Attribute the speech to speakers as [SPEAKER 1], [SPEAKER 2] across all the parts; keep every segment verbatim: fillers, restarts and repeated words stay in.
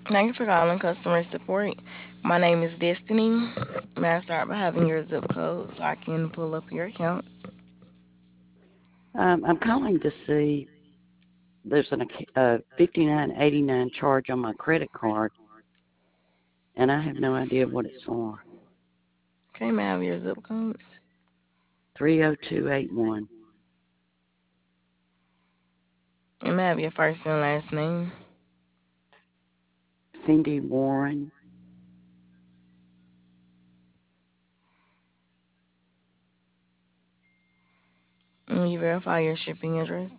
[SPEAKER 1] Thank you for calling customer support. My name is Destiny. May I start by having your zip code so I can pull up your account?
[SPEAKER 2] Um, I'm calling to see there's an ac- uh, fifty-nine eighty-nine charge on my credit card, and I have no idea what it's for.
[SPEAKER 1] Okay, may I have your zip code?
[SPEAKER 2] three oh two eight one.
[SPEAKER 1] And may I have your first and last name?
[SPEAKER 2] Cindy Warren.
[SPEAKER 1] And will you verify your shipping address?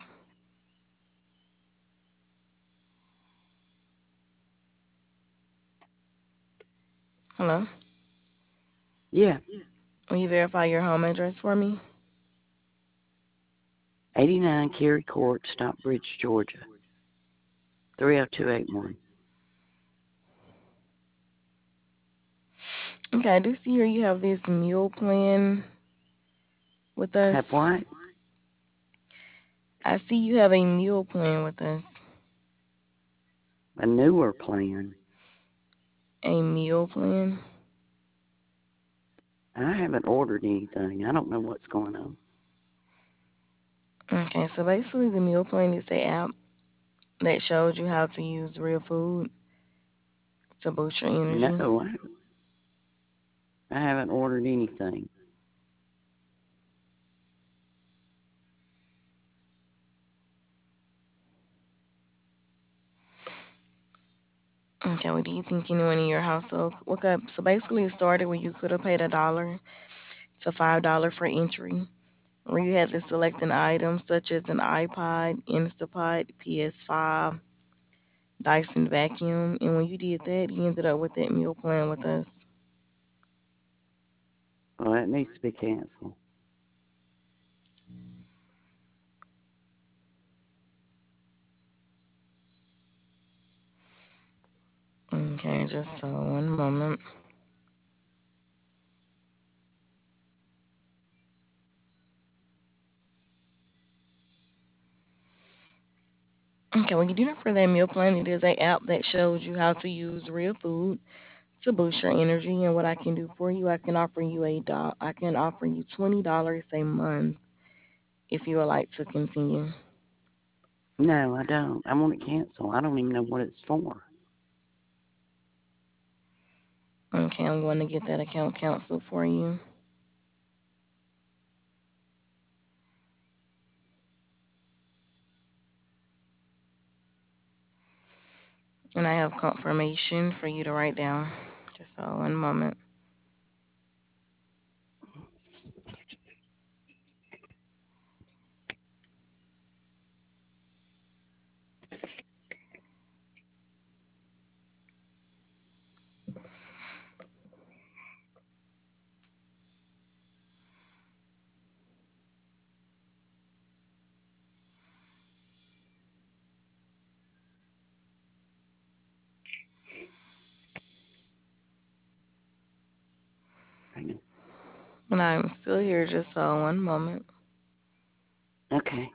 [SPEAKER 1] Hello?
[SPEAKER 2] Yeah,
[SPEAKER 1] Will you verify your home address for me?
[SPEAKER 2] eighty-nine Cary Court, Stockbridge, Georgia. three oh two eight one.
[SPEAKER 1] Okay, I do see here you have this meal plan with
[SPEAKER 2] Have
[SPEAKER 1] us.
[SPEAKER 2] what?
[SPEAKER 1] I see you have a meal plan with us.
[SPEAKER 2] A newer plan.
[SPEAKER 1] A meal plan?
[SPEAKER 2] I haven't ordered anything. I don't know what's going on.
[SPEAKER 1] Okay, so basically the meal plan is a app that shows you how to use real food to boost your
[SPEAKER 2] No,
[SPEAKER 1] energy.
[SPEAKER 2] I, I haven't ordered anything.
[SPEAKER 1] Okay, well, do you think anyone in your household look up? So basically, it started where you could have paid a dollar to five dollar for entry, where you had to select an item such as an iPod, Instapot, P S five, Dyson vacuum, and when you did that, you ended up with that meal plan with us.
[SPEAKER 2] Well, that needs to be canceled.
[SPEAKER 1] Okay, just so one moment. Okay, when you do that for that meal plan, it is a app that shows you how to use real food to boost your energy. And what I can do for you, I can offer you a do- I can offer you twenty dollars a month if you would like to continue.
[SPEAKER 2] No, I don't. I want it canceled. I don't even know what it's for.
[SPEAKER 1] Okay, I'm going to get that account canceled for you. And I have confirmation for you to write down. Just so one moment.
[SPEAKER 2] Hang on.
[SPEAKER 1] And I'm still here, just so one moment.
[SPEAKER 2] Okay.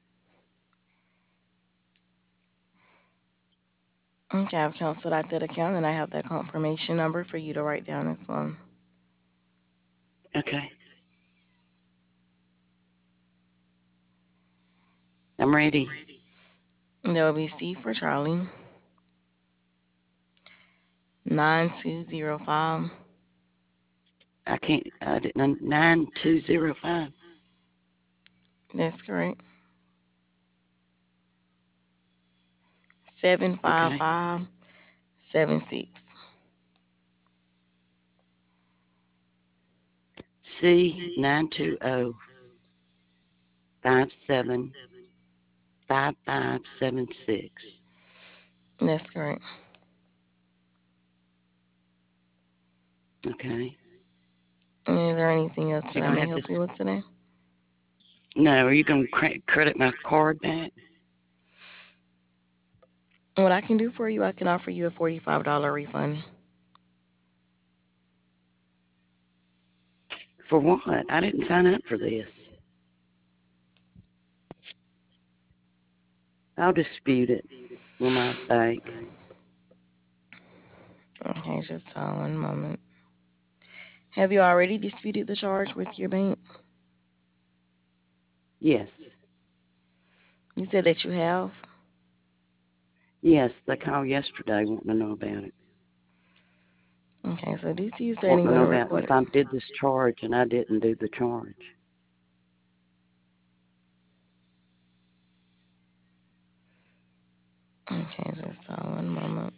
[SPEAKER 1] Okay, I've canceled out that account and I have that confirmation number for you to write down as well.
[SPEAKER 2] Okay. I'm ready.
[SPEAKER 1] And there will be C for Charlie, nine two zero five.
[SPEAKER 2] I can't. I didn't. Nine two zero five.
[SPEAKER 1] That's correct. Seven five
[SPEAKER 2] Okay.
[SPEAKER 1] five seven six.
[SPEAKER 2] C nine two zero five seven five five seven six.
[SPEAKER 1] That's correct.
[SPEAKER 2] Okay.
[SPEAKER 1] And is there anything else that
[SPEAKER 2] You're
[SPEAKER 1] I
[SPEAKER 2] gonna
[SPEAKER 1] may
[SPEAKER 2] have
[SPEAKER 1] help you
[SPEAKER 2] this.
[SPEAKER 1] with today?
[SPEAKER 2] No, are you gonna cre- credit my card back
[SPEAKER 1] What I can do for you, I can offer you a forty-five dollars refund.
[SPEAKER 2] for what? I didn't sign up for this. I'll dispute it with my bank.
[SPEAKER 1] Okay, just hold on one moment. Have you already disputed the charge with your bank?
[SPEAKER 2] Yes.
[SPEAKER 1] You said that you have.
[SPEAKER 2] Yes, they called yesterday wanting to know about it.
[SPEAKER 1] Okay, so D C is
[SPEAKER 2] Wanting
[SPEAKER 1] certainly
[SPEAKER 2] to
[SPEAKER 1] going
[SPEAKER 2] know
[SPEAKER 1] to
[SPEAKER 2] about
[SPEAKER 1] record
[SPEAKER 2] if
[SPEAKER 1] it.
[SPEAKER 2] I did this charge and I didn't do the charge.
[SPEAKER 1] Okay, just hold on one moment.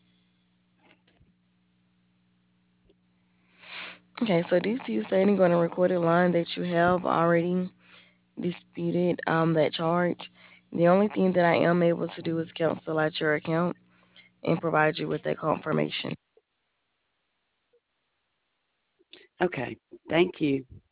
[SPEAKER 1] Okay, so D C is certainly going to record a line that you have already disputed um, that charge. The only thing that I am able to do is cancel out your account and provide you with that confirmation.
[SPEAKER 2] Okay. Thank you.